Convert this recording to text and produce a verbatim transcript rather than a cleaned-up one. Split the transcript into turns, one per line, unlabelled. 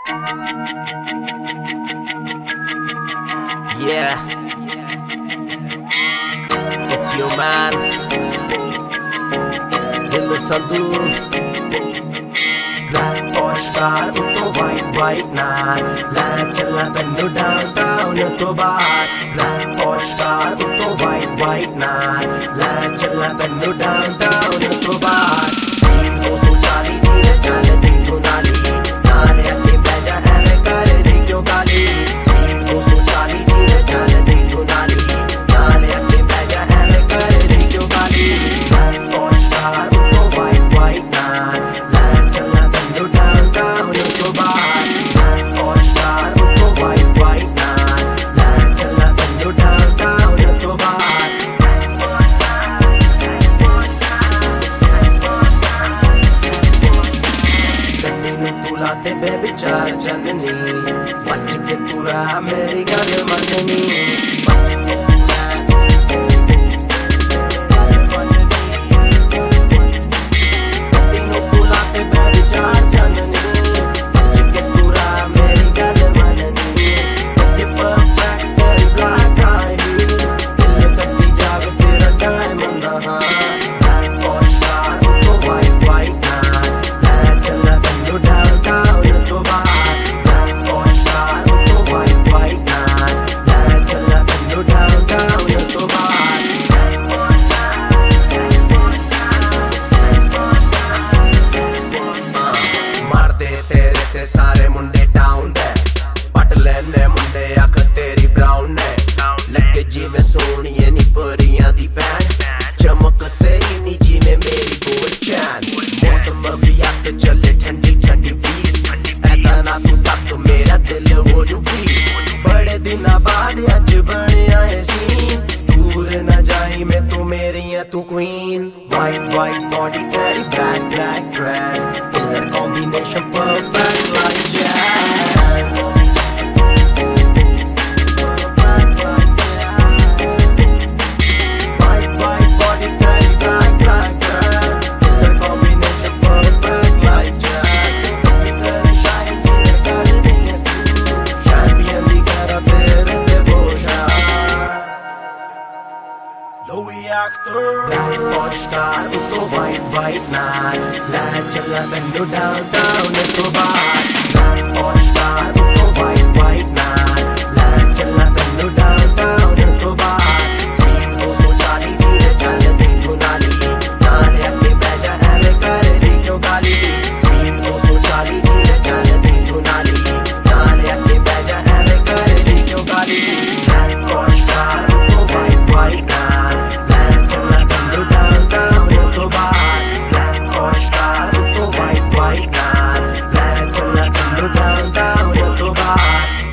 Yeah, it's your man, Dil Sadhu. Black Porsche car, utto white white nar. Let challa tannu downtown to bar. Black Porsche car, utto white white nar. Let challa tannu downtown to bar. Speed two forty, dheere chaldi tu naali. Naale ate beja ave kar de kyo gaali. Speed two forty, dheere chaldi tu naali. Naale ate beja ave kar de kyo gaali. Black Porsche car, utto white white nar. Let challa tannu downtown to bar. Black Porsche car, utto white white nar. Let challa tannu downtown to bar. ते बेविचार जननी बच के तुरा मेरी गल मननी बच के तुरा तीनों तुला ते बेविचार जननी बच के तुरा मेरी गल मननी ते परफेक्ट तेरी ब्लैक आई दिल कटी जावे तेरा डायमंड हाँ ब्लैक पॉश कार तो वाइट वाइट कार ले चला तन्नू डाउनटाउन सारे मुंडे टाउन दे पट लेने मुंडे अख तेरी ब्राउन ने लगे जिवें सोहणिए नी परियां दी भैन चमक तेरी नी जिवें मेरी गोल चैन मौसम भी अख चले ठंडी ठंडी ब्रीज ऐदा ना तू तक मेरा दिल हो जू फ्रीज बड़े दिनां बाद अज बनिया है सीन दूर न जाई मैं तू मेरी है तू क्वीन वाइट वाइट बॉडी तेरी black black dress killer combination perfect like jazz white white body tight black black dress killer combination perfect like jazz killer shine killer kar diye tu champion di kara tere devotion Louis actor black Porsche car utto white white nar le challa tannu downtown to bar Black Porsche car, utto white white nar. Le challa tannu downtown